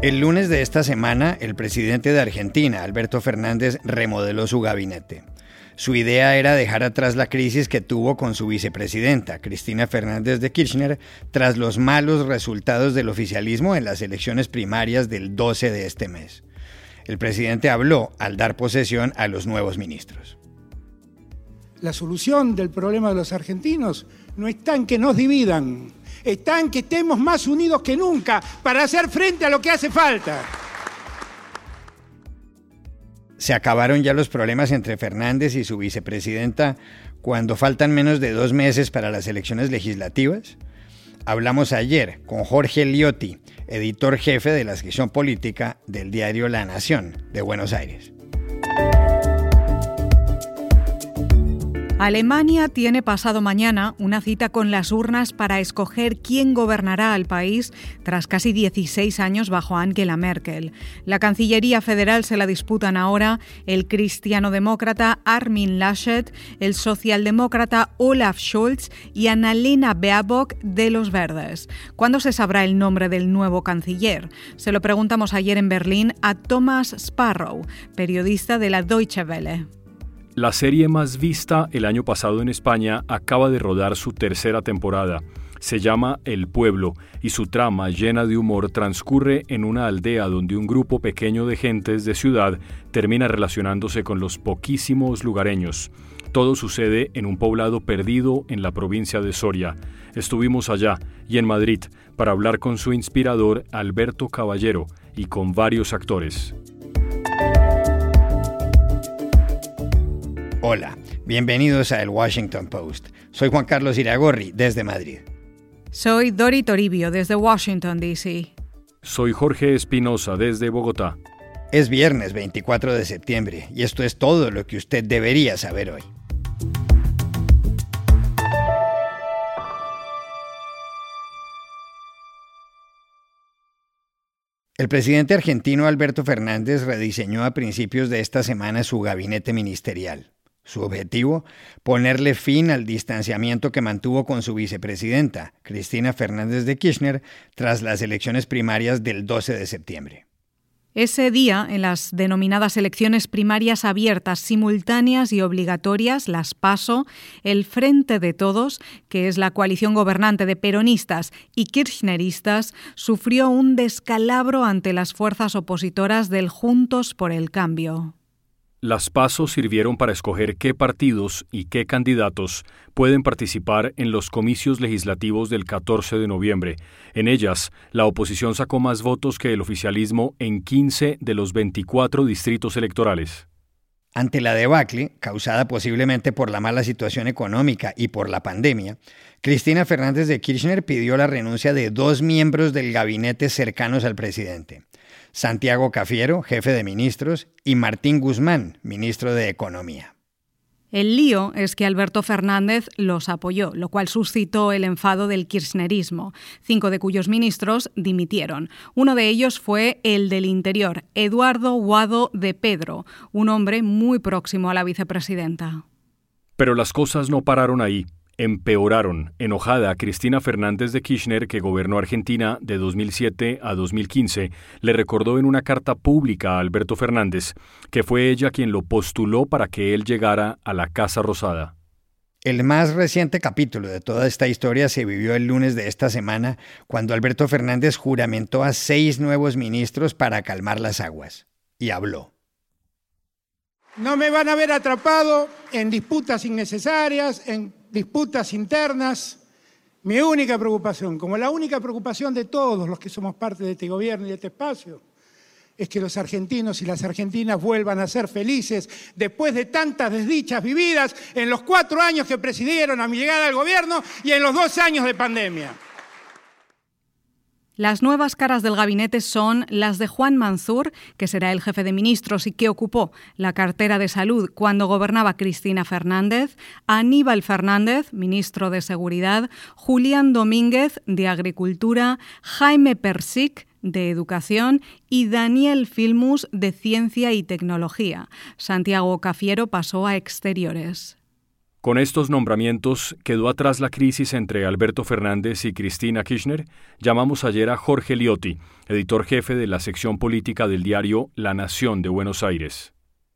El lunes de esta semana, el presidente de Argentina, Alberto Fernández, remodeló su gabinete. Su idea era dejar atrás la crisis que tuvo con su vicepresidenta, Cristina Fernández de Kirchner, tras los malos resultados del oficialismo en las elecciones primarias del 12 de este mes. El presidente habló al dar posesión a los nuevos ministros. La solución del problema de los argentinos no está en que nos dividan, está en que estemos más unidos que nunca para hacer frente a lo que hace falta. ¿Se acabaron ya los problemas entre Fernández y su vicepresidenta cuando faltan menos de 2 meses para las elecciones legislativas? Hablamos ayer con Jorge Liotti, editor jefe de la sección política del diario La Nación de Buenos Aires. Alemania tiene pasado mañana una cita con las urnas para escoger quién gobernará al país tras casi 16 años bajo Angela Merkel. La Cancillería Federal se la disputan ahora el cristianodemócrata Armin Laschet, el socialdemócrata Olaf Scholz y Annalena Baerbock de los Verdes. ¿Cuándo se sabrá el nombre del nuevo canciller? Se lo preguntamos ayer en Berlín a Thomas Sparrow, periodista de la Deutsche Welle. La serie más vista el año pasado en España acaba de rodar su tercera temporada. Se llama El Pueblo y su trama, llena de humor, transcurre en una aldea donde un grupo pequeño de gentes de ciudad termina relacionándose con los poquísimos lugareños. Todo sucede en un poblado perdido en la provincia de Soria. Estuvimos allá y en Madrid para hablar con su inspirador Alberto Caballero y con varios actores. Hola, bienvenidos a El Washington Post. Soy Juan Carlos Iragorri, desde Madrid. Soy Dori Toribio, desde Washington, D.C. Soy Jorge Espinosa, desde Bogotá. Es viernes 24 de septiembre y esto es todo lo que usted debería saber hoy. El presidente argentino Alberto Fernández rediseñó a principios de esta semana su gabinete ministerial. Su objetivo, ponerle fin al distanciamiento que mantuvo con su vicepresidenta, Cristina Fernández de Kirchner, tras las elecciones primarias del 12 de septiembre. Ese día, en las denominadas elecciones primarias abiertas, simultáneas y obligatorias, las PASO, el Frente de Todos, que es la coalición gobernante de peronistas y kirchneristas, sufrió un descalabro ante las fuerzas opositoras del Juntos por el Cambio. Las PASO sirvieron para escoger qué partidos y qué candidatos pueden participar en los comicios legislativos del 14 de noviembre. En ellas, la oposición sacó más votos que el oficialismo en 15 de los 24 distritos electorales. Ante la debacle, causada posiblemente por la mala situación económica y por la pandemia, Cristina Fernández de Kirchner pidió la renuncia de 2 miembros del gabinete cercanos al presidente: Santiago Cafiero, jefe de ministros, y Martín Guzmán, ministro de Economía. El lío es que Alberto Fernández los apoyó, lo cual suscitó el enfado del kirchnerismo, 5 de cuyos ministros dimitieron. Uno de ellos fue el del Interior, Eduardo Guado de Pedro, un hombre muy próximo a la vicepresidenta. Pero las cosas no pararon ahí. Empeoraron. Enojada, Cristina Fernández de Kirchner, que gobernó Argentina de 2007 a 2015, le recordó en una carta pública a Alberto Fernández que fue ella quien lo postuló para que él llegara a la Casa Rosada. El más reciente capítulo de toda esta historia se vivió el lunes de esta semana, cuando Alberto Fernández juramentó a 6 nuevos ministros para calmar las aguas. Y habló. No me van a ver atrapado en disputas innecesarias, en disputas internas. Mi única preocupación, como la única preocupación de todos los que somos parte de este gobierno y de este espacio, es que los argentinos y las argentinas vuelvan a ser felices después de tantas desdichas vividas en los 4 años que presidieron a mi llegada al gobierno y en los 2 años de pandemia. Las nuevas caras del gabinete son las de Juan Manzur, que será el jefe de ministros y que ocupó la cartera de Salud cuando gobernaba Cristina Fernández, Aníbal Fernández, ministro de Seguridad, Julián Domínguez, de Agricultura, Jaime Persic, de Educación, y Daniel Filmus, de Ciencia y Tecnología. Santiago Cafiero pasó a Exteriores. Con estos nombramientos, ¿quedó atrás la crisis entre Alberto Fernández y Cristina Kirchner? Llamamos ayer a Jorge Liotti, editor jefe de la sección política del diario La Nación de Buenos Aires.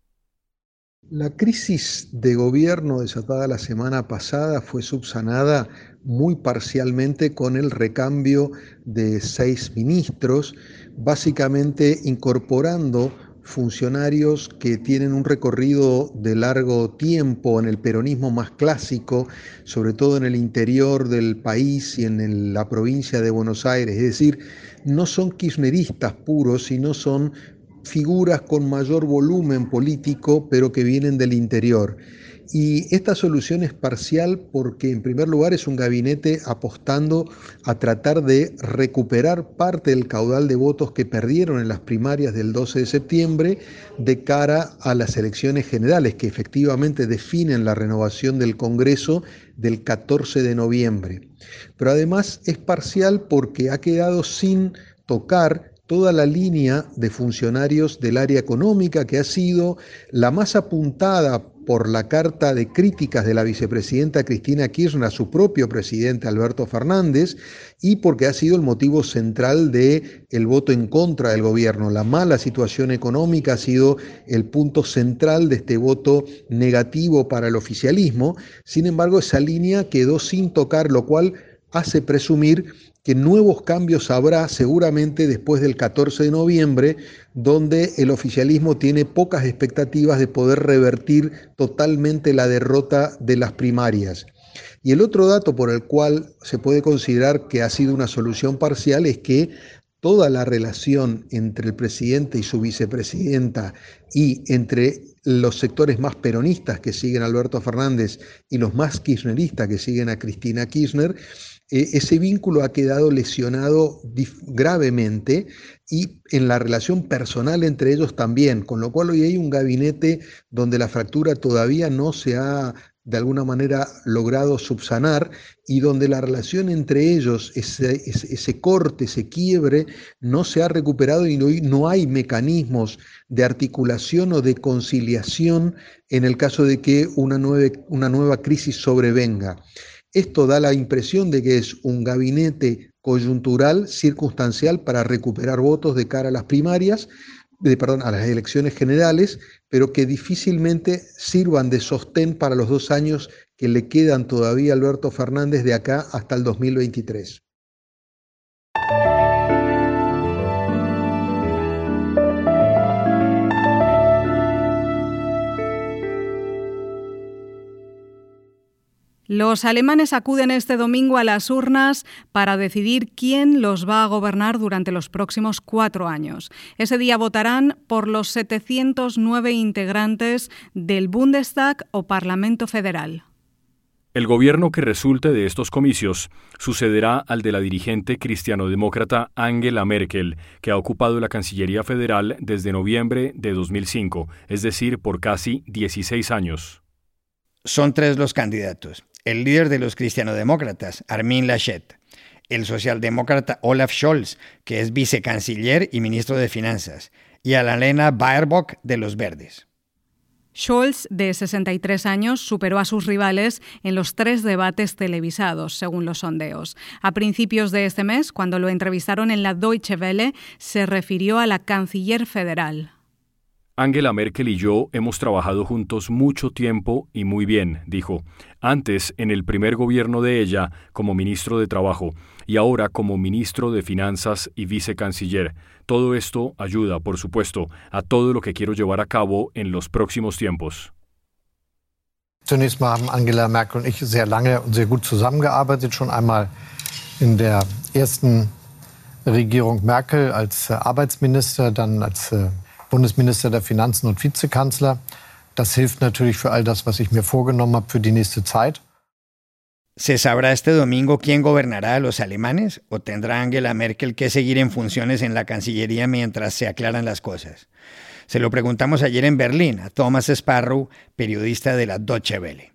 La crisis de gobierno desatada la semana pasada fue subsanada muy parcialmente con el recambio de 6 ministros, básicamente incorporando funcionarios que tienen un recorrido de largo tiempo en el peronismo más clásico, sobre todo en el interior del país y en la provincia de Buenos Aires. Es decir, no son kirchneristas puros, sino son figuras con mayor volumen político, pero que vienen del interior. Y esta solución es parcial porque, en primer lugar, es un gabinete apostando a tratar de recuperar parte del caudal de votos que perdieron en las primarias del 12 de septiembre de cara a las elecciones generales, que efectivamente definen la renovación del Congreso del 14 de noviembre. Pero además es parcial porque ha quedado sin tocar toda la línea de funcionarios del área económica, que ha sido la más apuntada por la carta de críticas de la vicepresidenta Cristina Kirchner a su propio presidente Alberto Fernández, y porque ha sido el motivo central del voto en contra del gobierno. La mala situación económica ha sido el punto central de este voto negativo para el oficialismo. Sin embargo, esa línea quedó sin tocar, lo cual hace presumir que nuevos cambios habrá seguramente después del 14 de noviembre, donde el oficialismo tiene pocas expectativas de poder revertir totalmente la derrota de las primarias. Y el otro dato por el cual se puede considerar que ha sido una solución parcial es que toda la relación entre el presidente y su vicepresidenta y entre los sectores más peronistas que siguen a Alberto Fernández y los más kirchneristas que siguen a Cristina Kirchner, ese vínculo ha quedado lesionado gravemente, y en la relación personal entre ellos también, con lo cual hoy hay un gabinete donde la fractura todavía no se ha de alguna manera logrado subsanar, y donde la relación entre ellos, ese corte, ese quiebre, no se ha recuperado, y hoy no hay mecanismos de articulación o de conciliación en el caso de que una nueva crisis sobrevenga. Esto da la impresión de que es un gabinete coyuntural, circunstancial, para recuperar votos de cara a las primarias, a las elecciones generales, pero que difícilmente sirvan de sostén para los 2 años que le quedan todavía a Alberto Fernández de acá hasta el 2023. Los alemanes acuden este domingo a las urnas para decidir quién los va a gobernar durante los próximos 4 años. Ese día votarán por los 709 integrantes del Bundestag o Parlamento Federal. El gobierno que resulte de estos comicios sucederá al de la dirigente cristianodemócrata Angela Merkel, que ha ocupado la Cancillería Federal desde noviembre de 2005, es decir, por casi 16 años. Son 3 los candidatos. El líder de los cristianodemócratas, Armin Laschet, el socialdemócrata Olaf Scholz, que es vicecanciller y ministro de Finanzas, y Annalena Baerbock de los Verdes. Scholz, de 63 años, superó a sus rivales en los 3 debates televisados, según los sondeos. A principios de este mes, cuando lo entrevistaron en la Deutsche Welle, se refirió a la canciller federal. Angela Merkel y yo hemos trabajado juntos mucho tiempo y muy bien, dijo. Antes, en el primer gobierno de ella, como ministro de Trabajo, y ahora como ministro de Finanzas y vicecanciller. Todo esto ayuda, por supuesto, a todo lo que quiero llevar a cabo en los próximos tiempos. Zunächst mal haben Angela Merkel und ich sehr lange und sehr gut zusammengearbeitet, schon einmal in der ersten Regierung Merkel als Arbeitsminister, dann als Bundesminister der Finanzen und Vizekanzler. Das hilft natürlich für all das, was ich mir vorgenommen habe für die nächste Zeit. ¿Se sabrá este domingo quién gobernará a los alemanes o tendrá Angela Merkel que seguir en funciones en la Cancillería mientras se aclaran las cosas? Se lo preguntamos ayer en Berlín a Thomas Sparrow, periodista de la Deutsche Welle.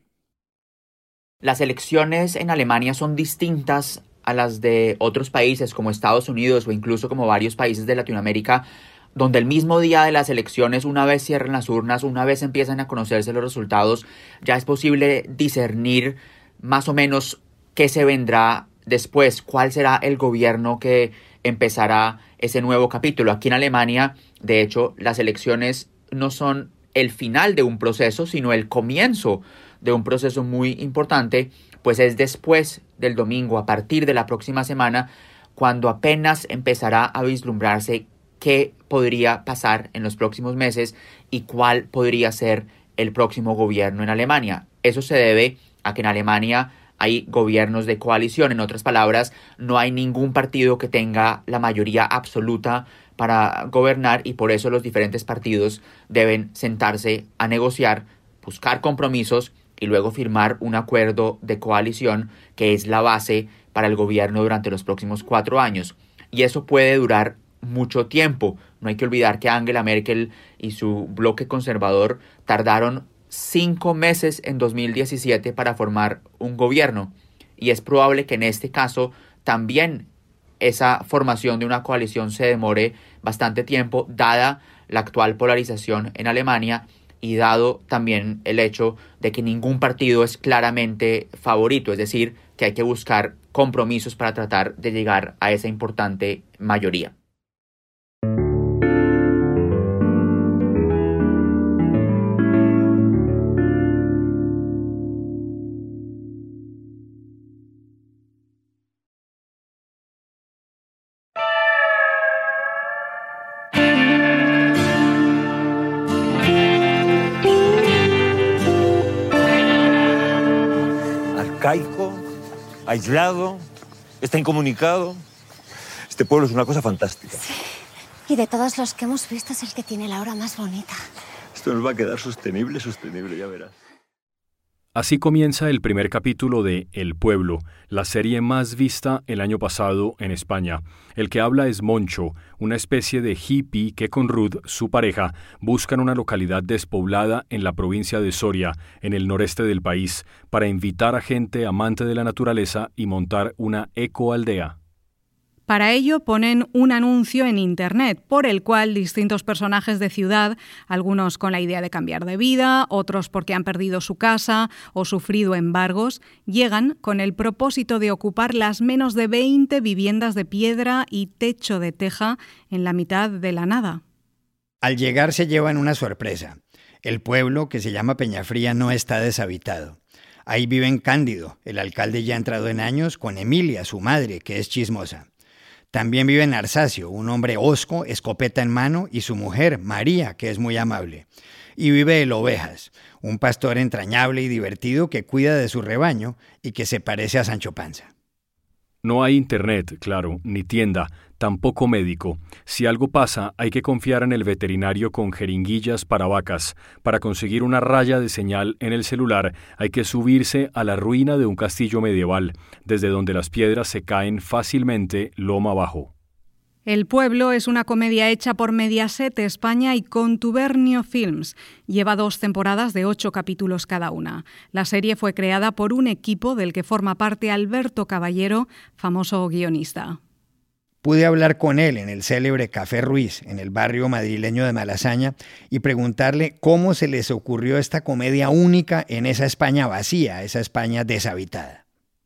Las elecciones en Alemania son distintas a las de otros países como Estados Unidos o incluso como varios países de Latinoamérica, donde el mismo día de las elecciones, una vez cierren las urnas, una vez empiezan a conocerse los resultados, ya es posible discernir más o menos qué se vendrá después, cuál será el gobierno que empezará ese nuevo capítulo. Aquí en Alemania, de hecho, las elecciones no son el final de un proceso, sino el comienzo de un proceso muy importante, pues es después del domingo, a partir de la próxima semana, cuando apenas empezará a vislumbrarse qué podría pasar en los próximos meses y cuál podría ser el próximo gobierno en Alemania. Eso se debe a que en Alemania hay gobiernos de coalición. En otras palabras, no hay ningún partido que tenga la mayoría absoluta para gobernar y por eso los diferentes partidos deben sentarse a negociar, buscar compromisos y luego firmar un acuerdo de coalición que es la base para el gobierno durante los próximos 4 años. Y eso puede durar mucho tiempo. No hay que olvidar que Angela Merkel y su bloque conservador tardaron 5 meses en 2017 para formar un gobierno. Y es probable que en este caso también esa formación de una coalición se demore bastante tiempo, dada la actual polarización en Alemania y dado también el hecho de que ningún partido es claramente favorito, es decir, que hay que buscar compromisos para tratar de llegar a esa importante mayoría. Arcaico, aislado, está incomunicado. Este pueblo es una cosa fantástica. Sí. Y de todos los que hemos visto es el que tiene la hora más bonita. Esto nos va a quedar sostenible, ya verás. Así comienza el primer capítulo de El Pueblo, la serie más vista el año pasado en España. El que habla es Moncho, una especie de hippie que con Ruth, su pareja, buscan una localidad despoblada en la provincia de Soria, en el noreste del país, para invitar a gente amante de la naturaleza y montar una ecoaldea. Para ello ponen un anuncio en Internet por el cual distintos personajes de ciudad, algunos con la idea de cambiar de vida, otros porque han perdido su casa o sufrido embargos, llegan con el propósito de ocupar las menos de 20 viviendas de piedra y techo de teja en la mitad de la nada. Al llegar se llevan una sorpresa. El pueblo, que se llama Peñafría, no está deshabitado. Ahí viven Cándido, el alcalde ya entrado en años, con Emilia, su madre, que es chismosa. También vive Narsacio, un hombre hosco, escopeta en mano, y su mujer, María, que es muy amable. Y vive el Ovejas, un pastor entrañable y divertido que cuida de su rebaño y que se parece a Sancho Panza. No hay internet, claro, ni tienda, tampoco médico. Si algo pasa, hay que confiar en el veterinario con jeringuillas para vacas. Para conseguir una raya de señal en el celular, hay que subirse a la ruina de un castillo medieval, desde donde las piedras se caen fácilmente loma abajo. El Pueblo es una comedia hecha por Mediaset España y Contubernio Films. Lleva 2 temporadas de 8 capítulos cada una. La serie fue creada por un equipo del que forma parte Alberto Caballero, famoso guionista. Pude hablar con él en el célebre Café Ruiz, en el barrio madrileño de Malasaña, y preguntarle cómo se les ocurrió esta comedia única en esa España vacía, esa España deshabitada.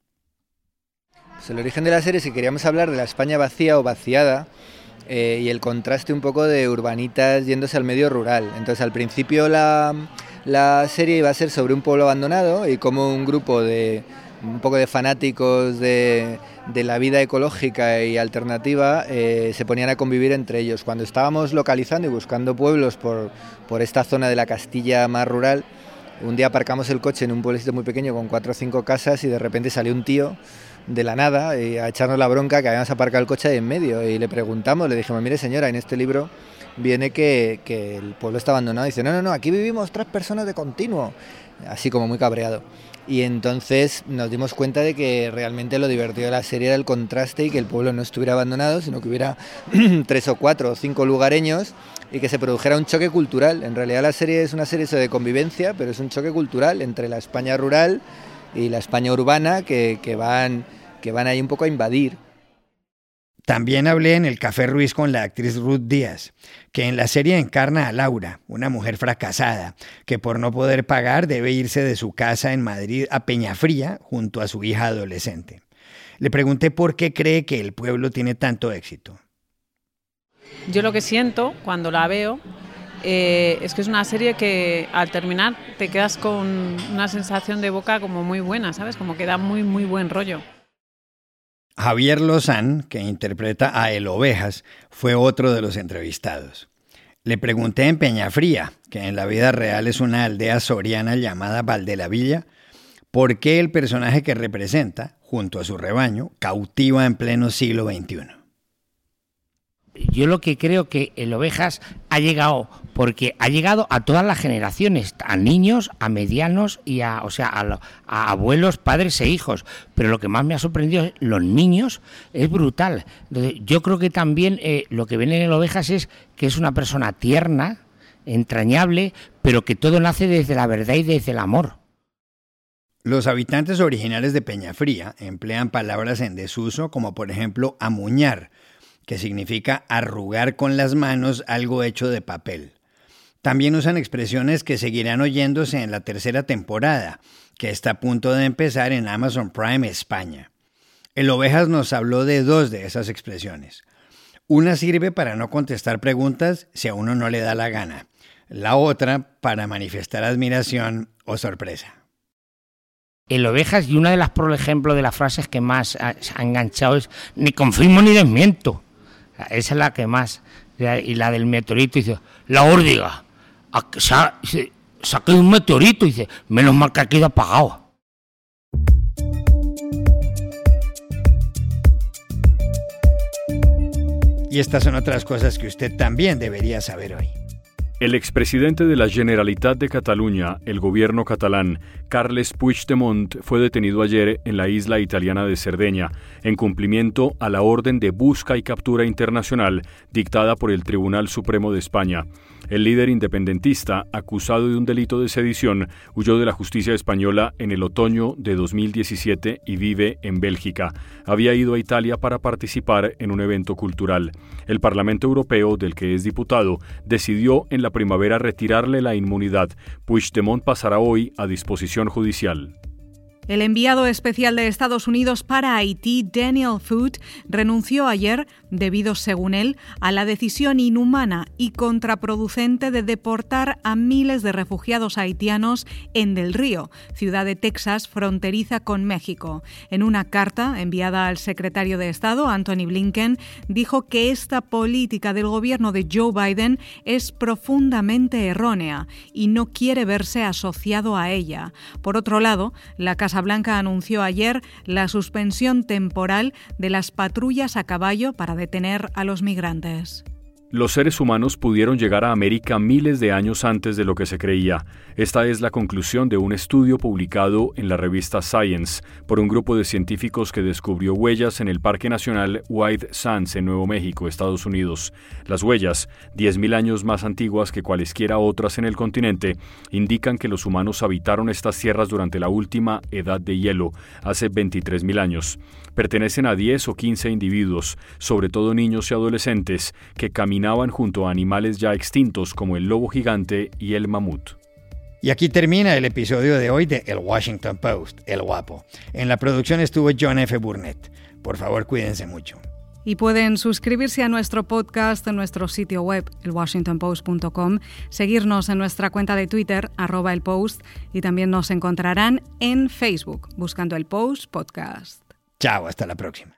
Pues el origen de la serie es que queríamos hablar de la España vacía o vaciada y el contraste un poco de urbanitas yéndose al medio rural. Entonces al principio la serie iba a ser sobre un pueblo abandonado y como un grupo de un poco de fanáticos de la vida ecológica y alternativa se ponían a convivir entre ellos. Cuando estábamos localizando y buscando pueblos por esta zona de la Castilla más rural, un día aparcamos el coche en un pueblecito muy pequeño con 4 o 5 casas y de repente salió un tío de la nada a echarnos la bronca que habíamos aparcado el coche ahí en medio y le preguntamos, le dijimos, mire señora, en este libro viene que el pueblo está abandonado. Y dice, no, aquí vivimos 3 personas de continuo, así como muy cabreado. Y entonces nos dimos cuenta de que realmente lo divertido de la serie era el contraste y que el pueblo no estuviera abandonado, sino que hubiera 3 o 4 o 5 lugareños y que se produjera un choque cultural. En realidad la serie es una serie de convivencia, pero es un choque cultural entre la España rural y la España urbana que van ahí un poco a invadir. También hablé en el Café Ruiz con la actriz Ruth Díaz, que en la serie encarna a Laura, una mujer fracasada, que por no poder pagar debe irse de su casa en Madrid a Peñafría junto a su hija adolescente. Le pregunté por qué cree que El Pueblo tiene tanto éxito. Yo lo que siento cuando la veo es que es una serie que al terminar te quedas con una sensación de boca como muy buena, ¿sabes? Como que da muy, muy buen rollo. Javier Lozán, que interpreta a El Ovejas, fue otro de los entrevistados. Le pregunté en Peñafría, que en la vida real es una aldea soriana llamada Valdelavilla, por qué el personaje que representa, junto a su rebaño, cautiva en pleno siglo XXI. Yo lo que creo que El Ovejas ha llegado, porque ha llegado a todas las generaciones, a niños, a medianos y a abuelos, padres e hijos. Pero lo que más me ha sorprendido es los niños, es brutal. Entonces, yo creo que también lo que ven en El Ovejas es que es una persona tierna, entrañable, pero que todo nace desde la verdad y desde el amor. Los habitantes originales de Peñafría emplean palabras en desuso como por ejemplo amuñar, que significa arrugar con las manos algo hecho de papel. También usan expresiones que seguirán oyéndose en la tercera temporada, que está a punto de empezar en Amazon Prime España. El Ovejas nos habló de dos de esas expresiones. Una sirve para no contestar preguntas si a uno no le da la gana. La otra para manifestar admiración o sorpresa. El Ovejas, y una de las, por ejemplo, de las frases que más ha enganchado es ni confirmo ni desmiento. Esa es la que más. Y la del meteorito, dice, la órdiga, saqué un meteorito, dice, menos mal que ha quedado apagado. Y estas son otras cosas que usted también debería saber hoy. El expresidente de la Generalitat de Cataluña, el gobierno catalán, Carles Puigdemont, fue detenido ayer en la isla italiana de Cerdeña, en cumplimiento a la orden de busca y captura internacional dictada por el Tribunal Supremo de España. El líder independentista, acusado de un delito de sedición, huyó de la justicia española en el otoño de 2017 y vive en Bélgica. Había ido a Italia para participar en un evento cultural. El Parlamento Europeo, del que es diputado, decidió en la primavera retirarle la inmunidad. Puigdemont pasará hoy a disposición judicial. El enviado especial de Estados Unidos para Haití, Daniel Foote, renunció ayer debido, según él, a la decisión inhumana y contraproducente de deportar a miles de refugiados haitianos en Del Río, ciudad de Texas fronteriza con México. En una carta enviada al secretario de Estado, Antony Blinken, dijo que esta política del gobierno de Joe Biden es profundamente errónea y no quiere verse asociado a ella. Por otro lado, la Casa Blanca anunció ayer la suspensión temporal de las patrullas a caballo para detener a los migrantes. Los seres humanos pudieron llegar a América miles de años antes de lo que se creía. Esta es la conclusión de un estudio publicado en la revista Science por un grupo de científicos que descubrió huellas en el Parque Nacional White Sands en Nuevo México, Estados Unidos. Las huellas, 10.000 años más antiguas que cualesquiera otras en el continente, indican que los humanos habitaron estas tierras durante la última edad de hielo, hace 23.000 años. Pertenecen a 10 o 15 individuos, sobre todo niños y adolescentes, que caminaban junto a animales ya extintos como el lobo gigante y el mamut. Y aquí termina el episodio de hoy de El Washington Post, El Guapo. En la producción estuvo John F. Burnett. Por favor, cuídense mucho. Y pueden suscribirse a nuestro podcast en nuestro sitio web, elwashingtonpost.com, seguirnos en nuestra cuenta de Twitter, @elpost, y también nos encontrarán en Facebook, buscando El Post Podcast. Chao, hasta la próxima.